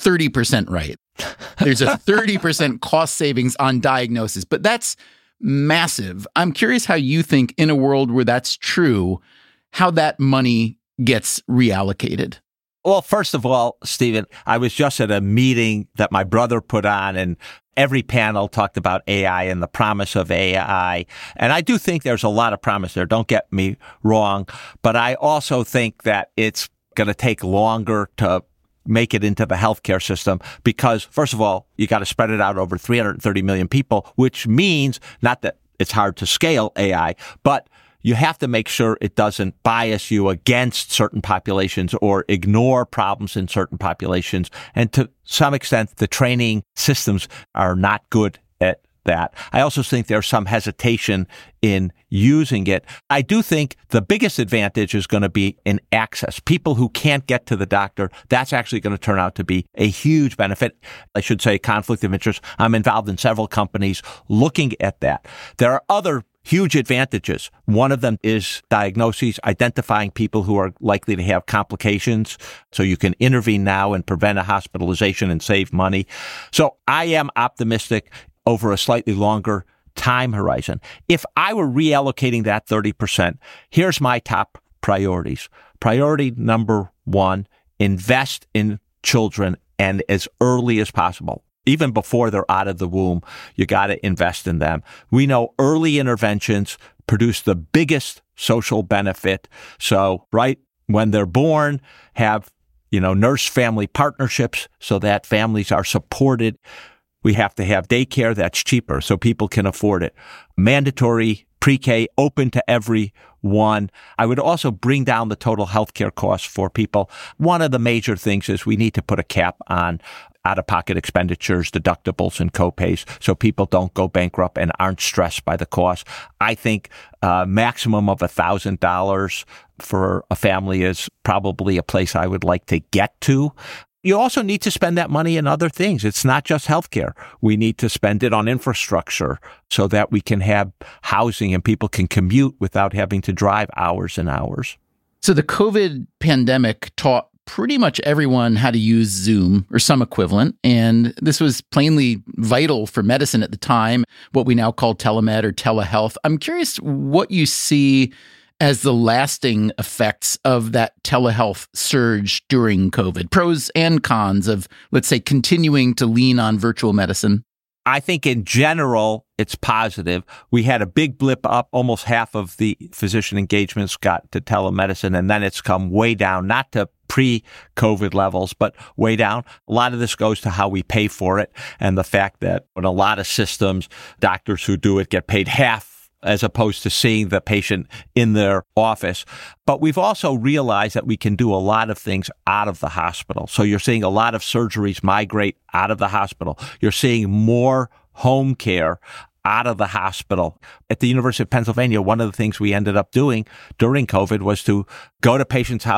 [SPEAKER 2] 30% right. There's a 30% cost savings on diagnosis, but that's massive. I'm curious how you think in a world where that's true, how that money gets reallocated.
[SPEAKER 3] Well, first of all, Stephen, I was just at a meeting that my brother put on, and every panel talked about AI and the promise of AI. And I do think there's a lot of promise there. Don't get me wrong. But I also think that it's going to take longer to make it into the healthcare system because, first of all, you got to spread it out over 330 million people, which means not that it's hard to scale AI, but you have to make sure it doesn't bias you against certain populations or ignore problems in certain populations. And to some extent, the training systems are not good at that. I also think there's some hesitation in using it. I do think the biggest advantage is going to be in access. People who can't get to the doctor, that's actually going to turn out to be a huge benefit. I should say conflict of interest. I'm involved in several companies looking at that. There are other huge advantages. One of them is diagnoses, identifying people who are likely to have complications so you can intervene now and prevent a hospitalization and save money. So I am optimistic over a slightly longer time horizon. If I were reallocating that 30%, here's my top priorities. Priority number one, invest in children and as early as possible. Even before they're out of the womb, you got to invest in them. We know early interventions produce the biggest social benefit. So right when they're born, have, nurse-family partnerships so that families are supported. We have to have daycare that's cheaper so people can afford it. Mandatory pre-K open to everyone. I would also bring down the total healthcare costs for people. One of the major things is we need to put a cap on out-of-pocket expenditures, deductibles, and copays so people don't go bankrupt and aren't stressed by the cost. I think maximum of $1,000 for a family is probably a place I would like to get to. You also need to spend that money in other things. It's not just healthcare. We need to spend it on infrastructure so that we can have housing and people can commute without having to drive hours and hours.
[SPEAKER 2] So the COVID pandemic taught pretty much everyone how to use Zoom or some equivalent. And this was plainly vital for medicine at the time, what we now call telemed or telehealth. I'm curious what you see as the lasting effects of that telehealth surge during COVID, pros and cons of, let's say, continuing to lean on virtual medicine.
[SPEAKER 3] I think in general, it's positive. We had a big blip up. Almost half of the physician engagements got to telemedicine, and then it's come way down, not to pre-COVID levels, but way down. A lot of this goes to how we pay for it and the fact that in a lot of systems, doctors who do it get paid half as opposed to seeing the patient in their office. But we've also realized that we can do a lot of things out of the hospital. So you're seeing a lot of surgeries migrate out of the hospital. You're seeing more home care out of the hospital. At the University of Pennsylvania, one of the things we ended up doing during COVID was to go to patients' houses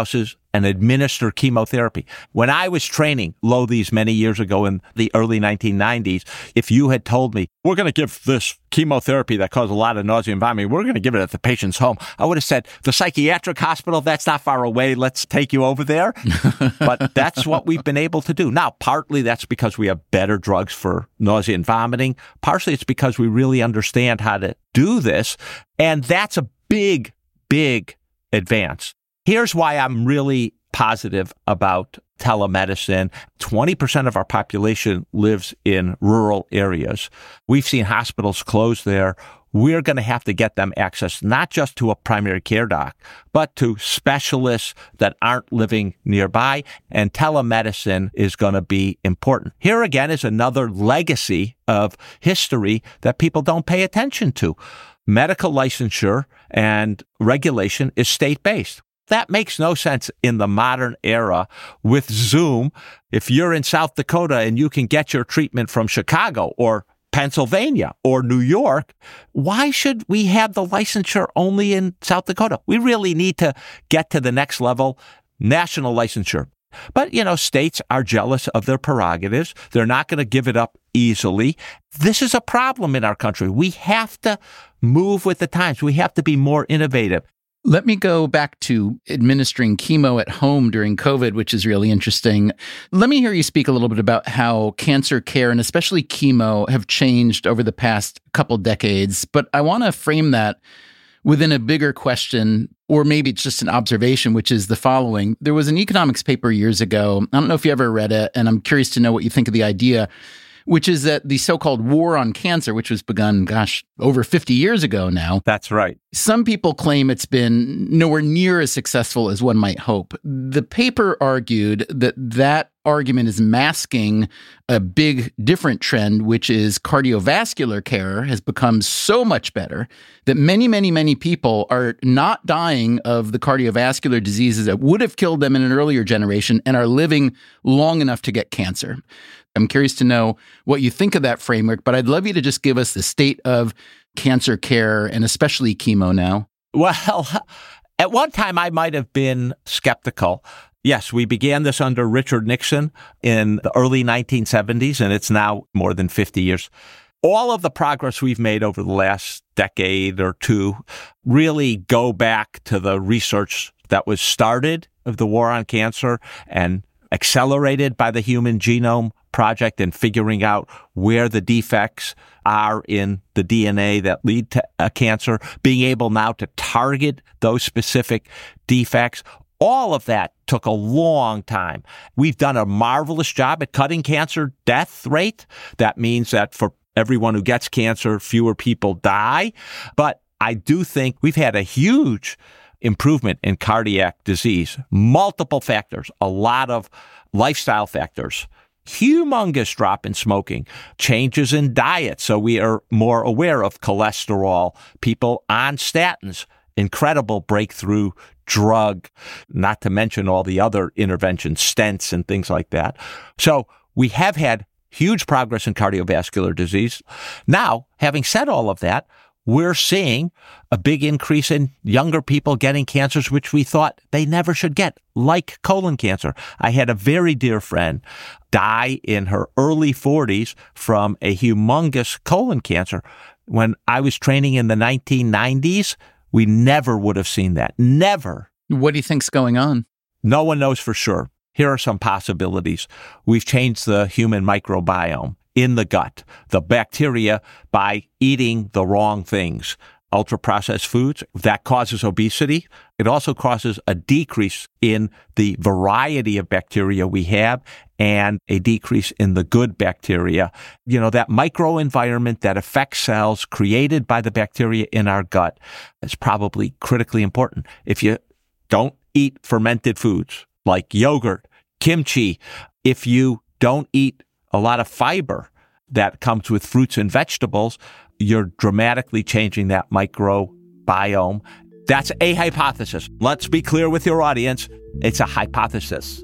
[SPEAKER 3] and administer chemotherapy. When I was training Lothies many years ago in the early 1990s, if you had told me, we're going to give this chemotherapy that causes a lot of nausea and vomiting, we're going to give it at the patient's home, I would have said, the psychiatric hospital, that's not far away, let's take you over there. But that's what we've been able to do. Now, partly that's because we have better drugs for nausea and vomiting. Partially it's because we really understand how to do this. And that's a big, big advance. Here's why I'm really positive about telemedicine. 20% of our population lives in rural areas. We've seen hospitals close there. We're going to have to get them access not just to a primary care doc, but to specialists that aren't living nearby. And telemedicine is going to be important. Here again is another legacy of history that people don't pay attention to. Medical licensure and regulation is state-based. That makes no sense in the modern era with Zoom. If you're in South Dakota and you can get your treatment from Chicago or Pennsylvania or New York, why should we have the licensure only in South Dakota? We really need to get to the next level, national licensure. But, states are jealous of their prerogatives. They're not going to give it up easily. This is a problem in our country. We have to move with the times. We have to be more innovative.
[SPEAKER 2] Let me go back to administering chemo at home during COVID, which is really interesting. Let me hear you speak a little bit about how cancer care and especially chemo have changed over the past couple decades. But I want to frame that within a bigger question, or maybe it's just an observation, which is the following. There was an economics paper years ago. I don't know if you ever read it, and I'm curious to know what you think of the idea, which is that the so-called war on cancer, which was begun, over 50 years ago now.
[SPEAKER 3] That's right.
[SPEAKER 2] Some people claim it's been nowhere near as successful as one might hope. The paper argued that argument is masking a big different trend, which is cardiovascular care has become so much better that many, many, many people are not dying of the cardiovascular diseases that would have killed them in an earlier generation and are living long enough to get cancer. I'm curious to know what you think of that framework, but I'd love you to just give us the state of cancer care and especially chemo now.
[SPEAKER 3] Well, at one time I might have been skeptical. Yes, we began this under Richard Nixon in the early 1970s, and it's now more than 50 years. All of the progress we've made over the last decade or two really go back to the research that was started of the war on cancer and accelerated by the Human Genome Project and figuring out where the defects are in the DNA that lead to a cancer, being able now to target those specific defects. All of that took a long time. We've done a marvelous job at cutting cancer death rate. That means that for everyone who gets cancer, fewer people die. But I do think we've had a huge improvement in cardiac disease. Multiple factors, a lot of lifestyle factors, humongous drop in smoking, changes in diet. So we are more aware of cholesterol, people on statins, incredible breakthrough drug, not to mention all the other interventions, stents and things like that. So we have had huge progress in cardiovascular disease. Now, having said all of that, we're seeing a big increase in younger people getting cancers, which we thought they never should get, like colon cancer. I had a very dear friend die in her early 40s from a humongous colon cancer. When I was training in the 1990s, we never would have seen that. Never.
[SPEAKER 2] What do you think's going on?
[SPEAKER 3] No one knows for sure. Here are some possibilities. We've changed the human microbiome in the gut, the bacteria, by eating the wrong things. Ultra-processed foods, that causes obesity. It also causes a decrease in the variety of bacteria we have and a decrease in the good bacteria. That microenvironment that affects cells created by the bacteria in our gut is probably critically important. If you don't eat fermented foods like yogurt, kimchi, if you don't eat a lot of fiber that comes with fruits and vegetables, you're dramatically changing that microbiome. That's a hypothesis. Let's be clear with your audience. It's a hypothesis.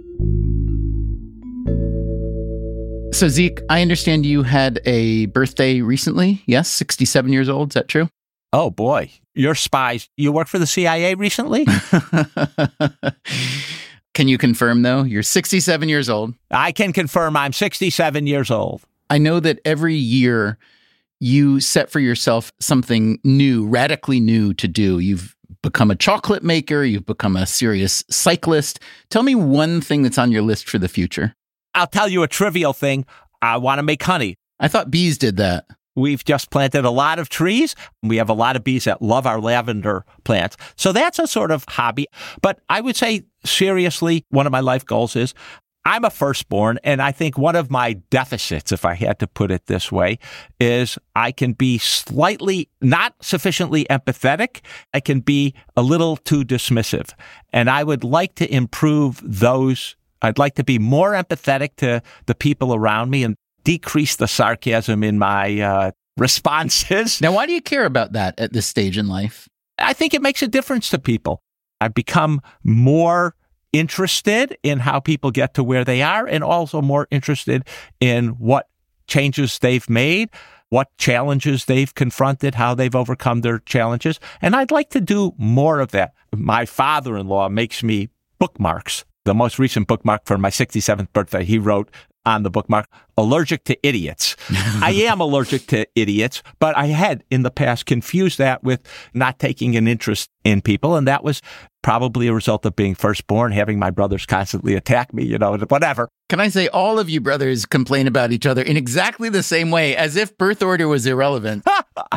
[SPEAKER 2] So, Zeke, I understand you had a birthday recently. Yes, 67 years old. Is that true?
[SPEAKER 3] Oh, boy. You're spies. You worked for the CIA recently?
[SPEAKER 2] Can you confirm, though? You're 67 years old.
[SPEAKER 3] I can confirm I'm 67 years old.
[SPEAKER 2] I know that every year you set for yourself something new, radically new to do. You've become a chocolate maker. You've become a serious cyclist. Tell me one thing that's on your list for the future.
[SPEAKER 3] I'll tell you a trivial thing. I want to make honey.
[SPEAKER 2] I thought bees did that.
[SPEAKER 3] We've just planted a lot of trees. We have a lot of bees that love our lavender plants. So that's a sort of hobby. But I would say, seriously, one of my life goals is I'm a firstborn, and I think one of my deficits, if I had to put it this way, is I can be slightly not sufficiently empathetic. I can be a little too dismissive. And I would like to improve those. I'd like to be more empathetic to the people around me and decrease the sarcasm in my responses.
[SPEAKER 2] Now, why do you care about that at this stage in life?
[SPEAKER 3] I think it makes a difference to people. I've become more interested in how people get to where they are, and also more interested in what changes they've made, what challenges they've confronted, how they've overcome their challenges. And I'd like to do more of that. My father-in-law makes me bookmarks. The most recent bookmark for my 67th birthday, he wrote on the bookmark, allergic to idiots. I am allergic to idiots, but I had in the past confused that with not taking an interest in people. And that was probably a result of being firstborn, having my brothers constantly attack me, whatever.
[SPEAKER 2] Can I say all of you brothers complain about each other in exactly the same way, as if birth order was irrelevant?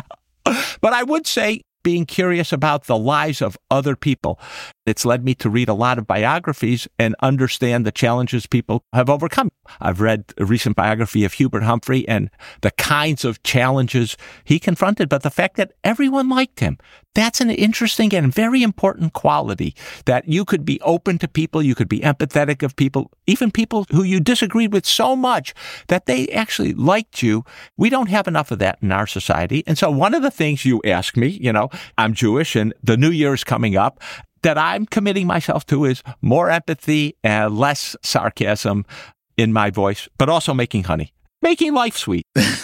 [SPEAKER 3] But I would say, being curious about the lives of other people, it's led me to read a lot of biographies and understand the challenges people have overcome. I've read a recent biography of Hubert Humphrey and the kinds of challenges he confronted, but the fact that everyone liked him, that's an interesting and very important quality, that you could be open to people, you could be empathetic of people, even people who you disagreed with so much that they actually liked you. We don't have enough of that in our society. And so one of the things you ask me, I'm Jewish and the New Year is coming up, that I'm committing myself to is more empathy and less sarcasm in my voice, but also making honey, making life sweet.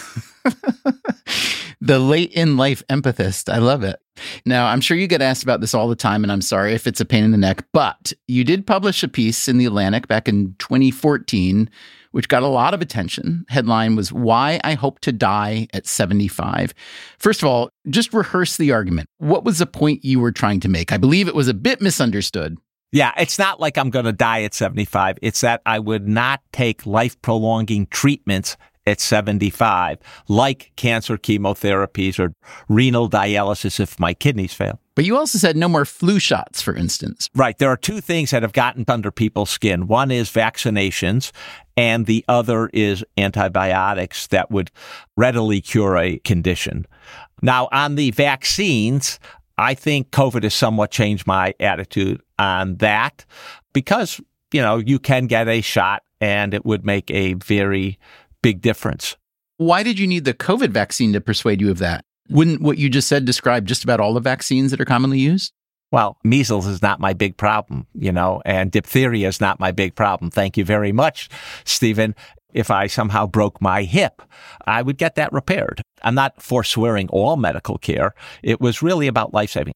[SPEAKER 2] The late in life empathist. I love it. Now, I'm sure you get asked about this all the time, and I'm sorry if it's a pain in the neck, but you did publish a piece in The Atlantic back in 2014, which got a lot of attention. Headline was, "Why I Hope to Die at 75. First of all, just rehearse the argument. What was the point you were trying to make? I believe it was a bit misunderstood.
[SPEAKER 3] Yeah, it's not like I'm going to die at 75. It's that I would not take life-prolonging treatments at 75, like cancer chemotherapies or renal dialysis if my kidneys fail.
[SPEAKER 2] But you also said no more flu shots, for instance.
[SPEAKER 3] Right. There are two things that have gotten under people's skin. One is vaccinations, and the other is antibiotics that would readily cure a condition. Now, on the vaccines, I think COVID has somewhat changed my attitude on that because, you can get a shot and it would make a very big difference.
[SPEAKER 2] Why did you need the COVID vaccine to persuade you of that? Wouldn't what you just said describe just about all the vaccines that are commonly used?
[SPEAKER 3] Well, measles is not my big problem, and diphtheria is not my big problem. Thank you very much, Stephen. If I somehow broke my hip, I would get that repaired. I'm not forswearing all medical care. It was really about life-saving.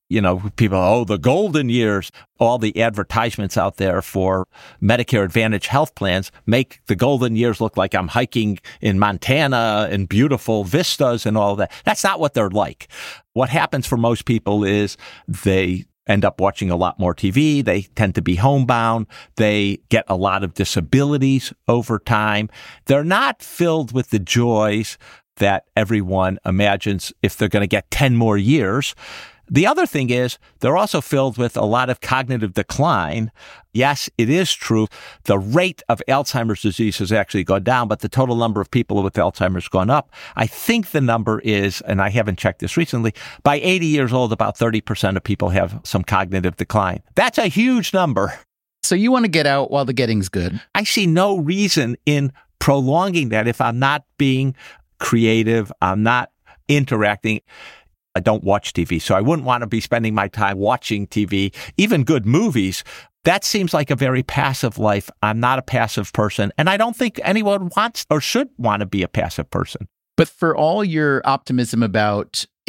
[SPEAKER 3] People, the golden years, all the advertisements out there for Medicare Advantage health plans make the golden years look like I'm hiking in Montana and beautiful vistas and all that. That's not what they're like. What happens for most people is they end up watching a lot more TV. They tend to be homebound. They get a lot of disabilities over time. They're not filled with the joys that everyone imagines if they're going to get 10 more years. The other thing is they're also filled with a lot of cognitive decline. Yes, it is true. The rate of Alzheimer's disease has actually gone down, but the total number of people with Alzheimer's has gone up. I think the number is, and I haven't checked this recently, by 80 years old, about 30% of people have some cognitive decline. That's a huge number.
[SPEAKER 2] So you want to get out while the getting's good.
[SPEAKER 3] I see no reason in prolonging that if I'm not being creative, I'm not interacting. I don't watch TV, so I wouldn't want to be spending my time watching TV, even good movies. That seems like a very passive life. I'm not a passive person, and I don't think anyone wants or should want to be a passive person.
[SPEAKER 2] But for all your optimism about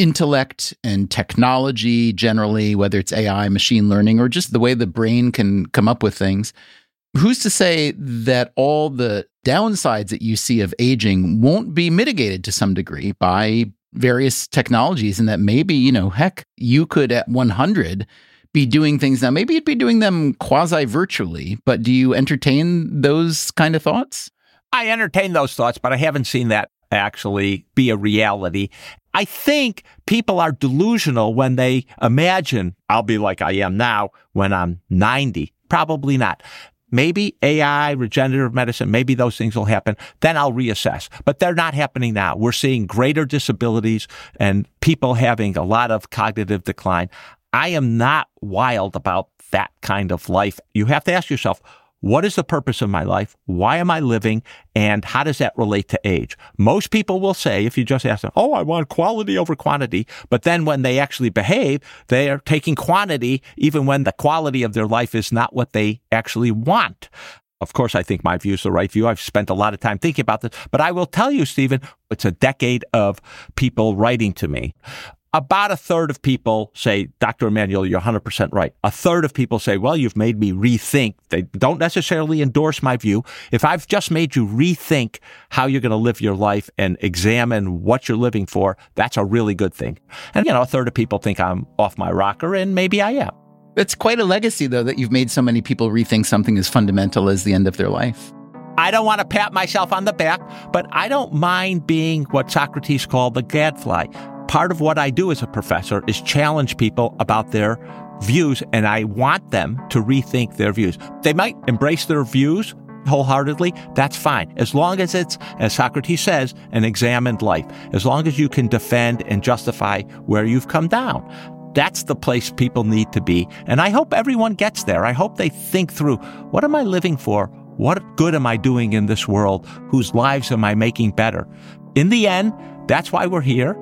[SPEAKER 2] intellect and technology generally, whether it's AI, machine learning, or just the way the brain can come up with things, who's to say that all the downsides that you see of aging won't be mitigated to some degree by various technologies, and that maybe, heck, you could at 100 be doing things now. Maybe you'd be doing them quasi-virtually, but do you entertain those kind of thoughts?
[SPEAKER 3] I entertain those thoughts, but I haven't seen that actually be a reality. I think people are delusional when they imagine I'll be like I am now when I'm 90. Probably not. Maybe AI, regenerative medicine, maybe those things will happen. Then I'll reassess. But they're not happening now. We're seeing greater disabilities and people having a lot of cognitive decline. I am not wild about that kind of life. You have to ask yourself, what is the purpose of my life? Why am I living? And how does that relate to age? Most people will say, if you just ask them, I want quality over quantity. But then when they actually behave, they are taking quantity, even when the quality of their life is not what they actually want. Of course, I think my view is the right view. I've spent a lot of time thinking about this. But I will tell you, Stephen, it's a decade of people writing to me. About a third of people say, Dr. Emanuel, you're 100% right. A third of people say, well, you've made me rethink. They don't necessarily endorse my view. If I've just made you rethink how you're going to live your life and examine what you're living for, that's a really good thing. And, a third of people think I'm off my rocker, and maybe I am.
[SPEAKER 2] It's quite a legacy, though, that you've made so many people rethink something as fundamental as the end of their life.
[SPEAKER 3] I don't want to pat myself on the back, but I don't mind being what Socrates called the gadfly. Part of what I do as a professor is challenge people about their views, and I want them to rethink their views. They might embrace their views wholeheartedly. That's fine. As long as it's, as Socrates says, an examined life. As long as you can defend and justify where you've come down. That's the place people need to be. And I hope everyone gets there. I hope they think through, what am I living for? What good am I doing in this world? Whose lives am I making better? In the end, that's why we're here.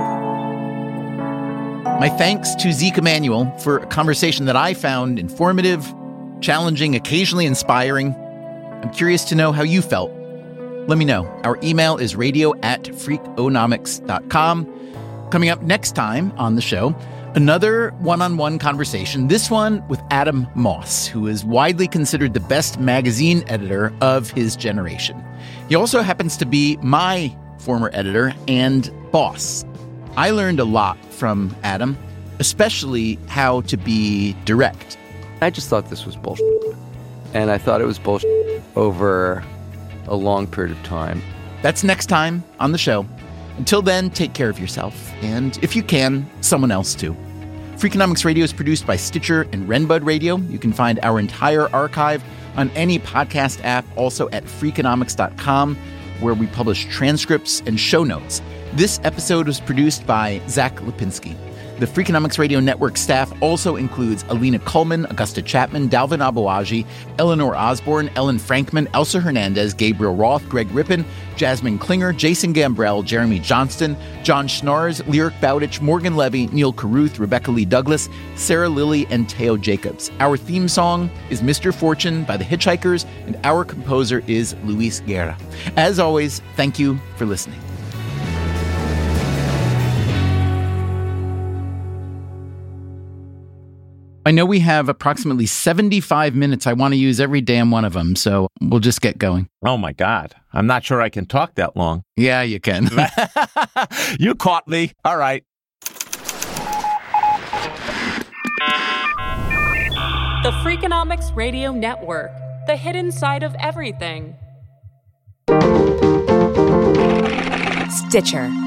[SPEAKER 2] My thanks to Zeke Emanuel for a conversation that I found informative, challenging, occasionally inspiring. I'm curious to know how you felt. Let me know. Our email is radio@freakonomics.com. Coming up next time on the show, another one-on-one conversation, this one with Adam Moss, who is widely considered the best magazine editor of his generation. He also happens to be my former editor and boss. I learned a lot from Adam, especially how to be direct.
[SPEAKER 5] I just thought this was bullshit. And I thought it was bullshit over a long period of time.
[SPEAKER 2] That's next time on the show. Until then, take care of yourself. And if you can, someone else too. Freakonomics Radio is produced by Stitcher and Renbud Radio. You can find our entire archive on any podcast app, also at freakonomics.com, where we publish transcripts and show notes. This episode was produced by Zach Lipinski. The Freakonomics Radio Network staff also includes Alina Kuhlman, Augusta Chapman, Dalvin Abuaji, Eleanor Osborne, Ellen Frankman, Elsa Hernandez, Gabriel Roth, Greg Rippin, Jasmine Klinger, Jason Gambrell, Jeremy Johnston, John Schnars, Lyric Bowditch, Morgan Levy, Neil Carruth, Rebecca Lee Douglas, Sarah Lilly, and Teo Jacobs. Our theme song is Mr. Fortune by the Hitchhikers, and our composer is Luis Guerra. As always, thank you for listening. I know we have approximately 75 minutes. I want to use every damn one of them, so we'll just get going.
[SPEAKER 3] Oh, my God. I'm not sure I can talk that long.
[SPEAKER 2] Yeah, you can.
[SPEAKER 3] You caught me. All right.
[SPEAKER 4] The Freakonomics Radio Network, the hidden side of everything.
[SPEAKER 9] Stitcher.